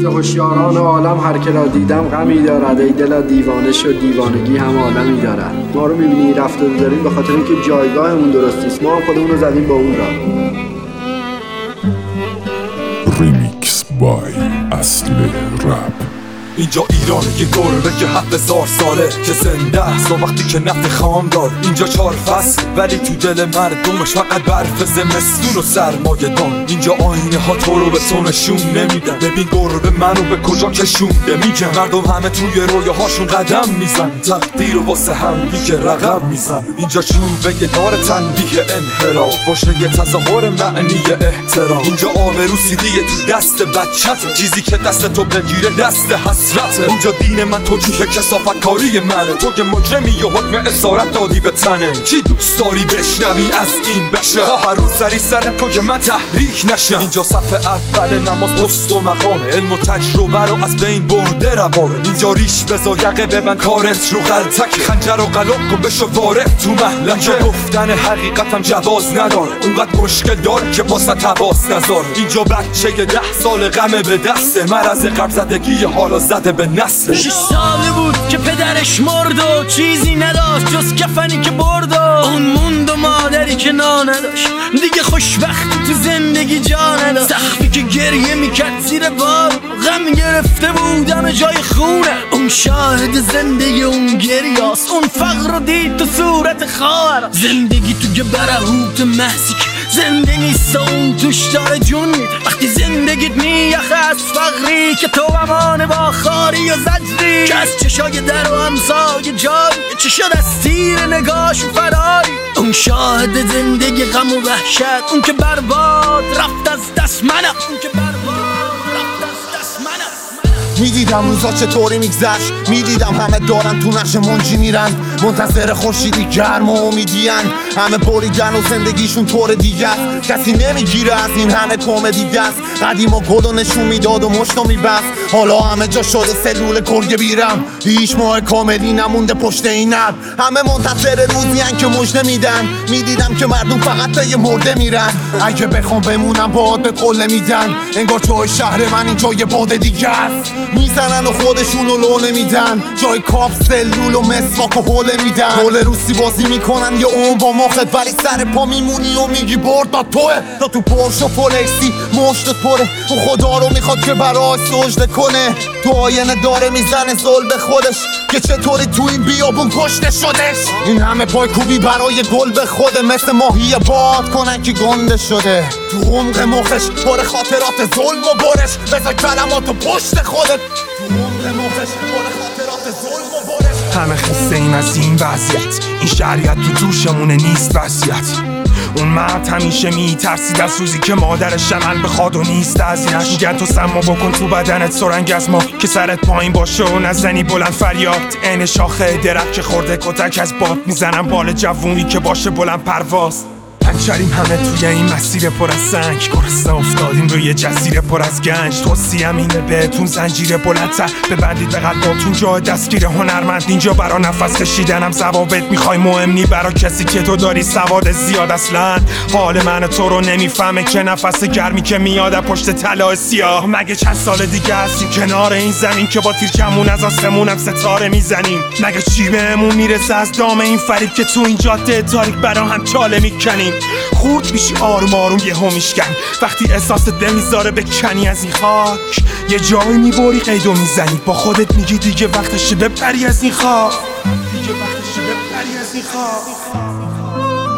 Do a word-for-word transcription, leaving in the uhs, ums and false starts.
ز هوشیاران عالم هر که را دیدم غمی دارد، ای دلا دیوانه شد دیوانگی هم عالمی دارد. ما رو میبینی رفته داریم به خاطر اینکه جایگاهمون درست نیست، ما هم خودمون رو زدیم با اون را. ریمیکس بای اصل رپ. اینجا ایرانه که گربه که هفت هزار ساله که زنده است و وقتی که نفت خام داره. اینجا چهار فصل ولی تو دل مردمش فقط برف زمستون و سرمایه دان. اینجا آینه ها تو رو به تو نشون نمیدن، ببین گربه منو به کجا کشونده میگن. مردم همه توی رویاهاشون قدم میزن، تقدیر و واسه هم دیگه رقم میزن. اینجا چوبه یه دار تنبیه انحراف، باشه یه تظاهر معنی احترام. اینجا آبرو سیدیه تو دست بچته، چیزی که دست تو بگیره دست حسرته. اینجا دین من توجیه کثافت کاری منه، تو که مجرمی و حکم اسارت دادی به تنه. چی دوست داری بشنوی از این بشه؟ هر روز سری سر تو که من تحریک نشم. اینجا صفحه اول نماز پست و مقامه، علم و تجربه رو از بین برده روانه. اینجا ریش بزا یقه به من کارت رو غلطک، خنجر و قلم کن بشو وارد تو محلکه. گفتن حقیقتم جواز نداره، اونقدر مشکل داره که واسه تواس نذاره. اینجا بچه یه ده سال غمه به دسته، مرض قبل زدگی حالا زده به نسل. شش ساله بود که پدرش مرد و چیزی نداشت جز کفنی که برد و اون موند و مادری که نا نداشت. دیگه خوشبختی تو زندگی جا نداشت، سخفی که گریه میکرد زیر بار، غم گرفته بودم جای خونه. اون شاهد زندگی اون گریاست، اون فقر رو دید تو صورت خواهر. زندگی تو که برهوت محضی که زنده نیست اون توش داره جون میده. وقتی زندگیت میخه از فقری که تو امانه با خاری و زجری، که از چشای در و همسای جایی چه شد از تیر نگاش و فراری. اون شاهد زندگی غم و وحشت، اون که برباد رفت از دست منم، اون که برباد رفت از دست منم. میدیدم روزا چطوری میگذشت، میدیدم همه دارن تو نقش منجی میرن، منتظر خورشیدی گرم و امیدین. همه بریدن و زندگیشون طور دیگه است، کسی نمیگیره از این همه کمدی دست. قدیما گل و نشون میداد و مشتو میبست، حالا همه جا شده سلول گرگ بیرم. هیچ ماه کاملی نمونده پشت این اب، همه منتظر روزیان که مژده میدن. میدیدم که مردم فقط تا یه مرده میرن، اگه بخوام بمونم باد به قله میدن. انگار جای شهر من اینجا یه باد دیگه است، میزنن و خودشونو لو نمیدن. جای کاپ سلول و مسواک و حوله میدن. حوله روسی بازی میکنن یه اون با مخت، ولی سر پا میمونی و میگی برد داد توه. تا تو پرش و فولکسی مشتت پره، و خدا رو میخواد که برای سجده کنه. تو آینه داره میزنه زل به خودش که چطوری تو این بیابون کشته شدش. این همه پای کوبی برای گل به خوده، مثل ماهی باد کنن که گنده شده. تو عمق مخش پر خاطرات ظلم و برش، بذار کلماتو پشت خودت. تو عمق مخش پر خاطرات ظلم و برش. همه خسته ایم از این وضعیت، این شریعت تو دوشمونه نیست وصیت. اون مرد همیشه میترسید از روزی که مادرش عمل بخواد و نیست ازینش. میگن تو سما بکن تو بدنت سرنگ از ما، که سرت پایین باشه و نزنی بلند فریاد. عین شاخه درخت که خورده کتک از باد، میزنم بال جوونی که باشه بلند پرواز. پنچریم همه توی این مسیر پر از سنگ، گرسنه افتادیم روی جزیره پر از گنج. توصیه‌ام اینه بهتون زنجیر بلندتر ببندید به قلباتون، جای دستگیر هنرمند اینجا. برا نفس کشیدنم ضوابط میخوای مهم نی، برا کسی که تو داری سواد زیاد. اصلا حال من تو رو نمیفهمه که نفس گرمی که میاد پشت طلا سیاه. مگه چند سال دیگه هستیم کنار این زمین که با تیر کمون از آسمونم ستاره میزنیم؟ مگه چی بهمون میرسه از دام این فریب که تو این جاده تاریک برا هم چاله میکنیم؟ خورد میشی آروم آروم یه هم میشکن، وقتی احساس دل میذاره بکنی از این خاک. یه جایی میبری قیدو میزنی، با خودت میگی دیگه وقتشه بپری از این خاک، دیگه وقتشه بپری از این خاک.